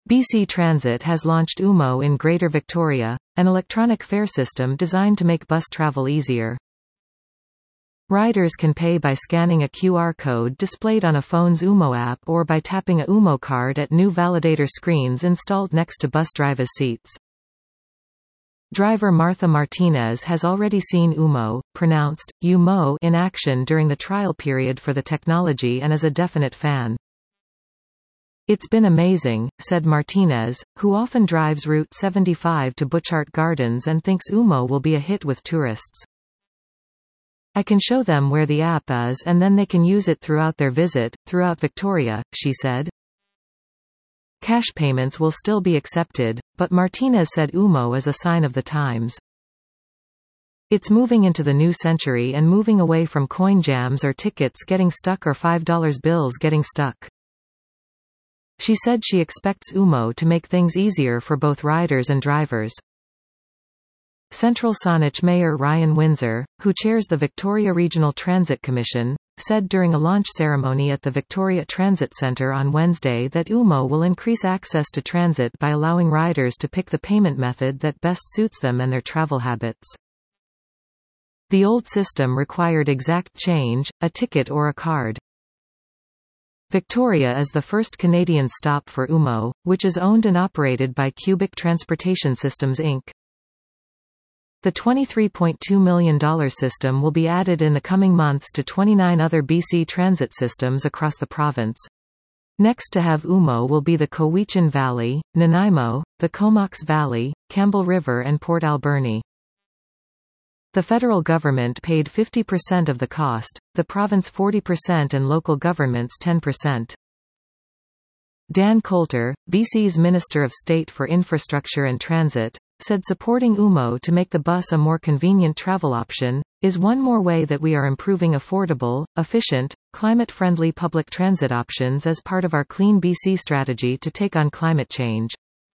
BC Transit has launched UMO in Greater Victoria, an electronic fare system designed to make bus travel easier. Riders can pay by scanning a QR code displayed on a phone's UMO app or by tapping a UMO card at new validator screens installed next to bus drivers' seats. Driver Martha Martinez has already seen UMO, pronounced UMO, in action during the trial period for the technology and is a definite fan. "It's been amazing," said Martinez, who often drives Route 75 to Butchart Gardens and thinks UMO will be a hit with tourists. "I can show them where the app is and then they can use it throughout their visit, throughout Victoria," she said. Cash payments will still be accepted, but Martinez said UMO is a sign of the times. "It's moving into the new century and moving away from coin jams or tickets getting stuck or $5 bills getting stuck." She said she expects UMO to make things easier for both riders and drivers. Central Saanich Mayor Ryan Windsor, who chairs the Victoria Regional Transit Commission, said during a launch ceremony at the Victoria Transit Centre on Wednesday that UMO will increase access to transit by allowing riders to pick the payment method that best suits them and their travel habits. The old system required exact change, a ticket or a card. Victoria is the first Canadian stop for UMO, which is owned and operated by Cubic Transportation Systems Inc. The $23.2 million system will be added in the coming months to 29 other BC transit systems across the province. Next to have UMO will be the Cowichan Valley, Nanaimo, the Comox Valley, Campbell River and Port Alberni. The federal government paid 50% of the cost, the province 40% and local governments 10%. Dan Coulter, BC's Minister of State for Infrastructure and Transit, said supporting UMO to make the bus a more convenient travel option is one more way that we are improving affordable, efficient, climate-friendly public transit options as part of our Clean BC strategy to take on climate change.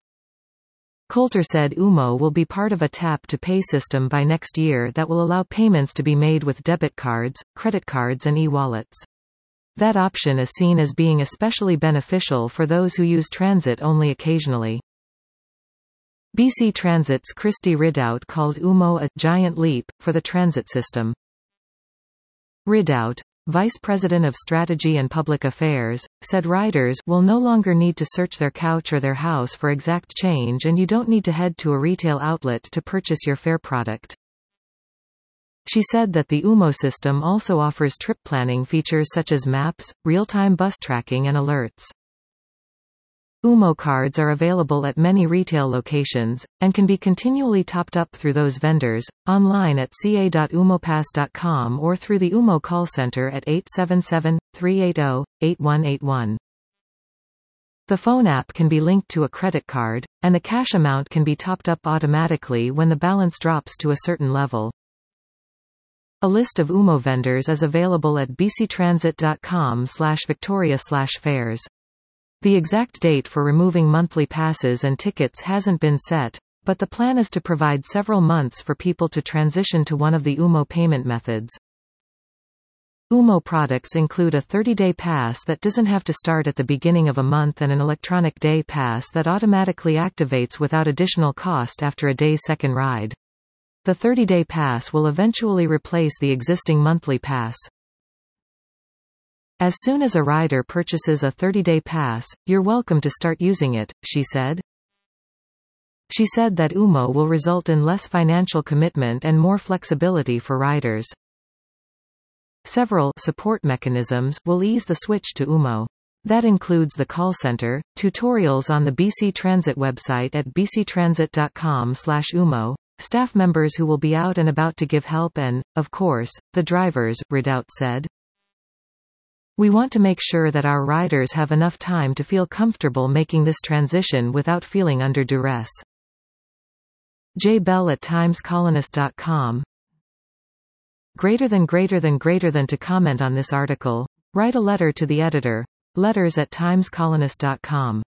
Coulter said UMO will be part of a tap-to-pay system by next year that will allow payments to be made with debit cards, credit cards and e-wallets. That option is seen as being especially beneficial for those who use transit only occasionally. BC Transit's Christy Ridout called UMO a giant leap for the transit system. Ridout, Vice President of Strategy and Public Affairs, said riders will no longer need to search their couch or their house for exact change and you don't need to head to a retail outlet to purchase your fare product. She said that the UMO system also offers trip planning features such as maps, real-time bus tracking and alerts. UMO cards are available at many retail locations, and can be continually topped up through those vendors, online at ca.umopass.com or through the UMO call center at 877-380-8181. The phone app can be linked to a credit card, and the cash amount can be topped up automatically when the balance drops to a certain level. A list of UMO vendors is available at bctransit.com/victoria/fares. The exact date for removing monthly passes and tickets hasn't been set, but the plan is to provide several months for people to transition to one of the UMO payment methods. UMO products include a 30-day pass that doesn't have to start at the beginning of a month and an electronic day pass that automatically activates without additional cost after a day's second ride. The 30-day pass will eventually replace the existing monthly pass. As soon as a rider purchases a 30-day pass, you're welcome to start using it, she said. She said that UMO will result in less financial commitment and more flexibility for riders. Several support mechanisms will ease the switch to UMO. That includes the call center, tutorials on the BC Transit website at bctransit.com/UMO, staff members who will be out and about to give help and, of course, the drivers, Ridout said. We want to make sure that our riders have enough time to feel comfortable making this transition without feeling under duress. Jay Bell at timescolonist.com. Greater than to comment on this article, write a letter to the editor. Letters@timescolonist.com.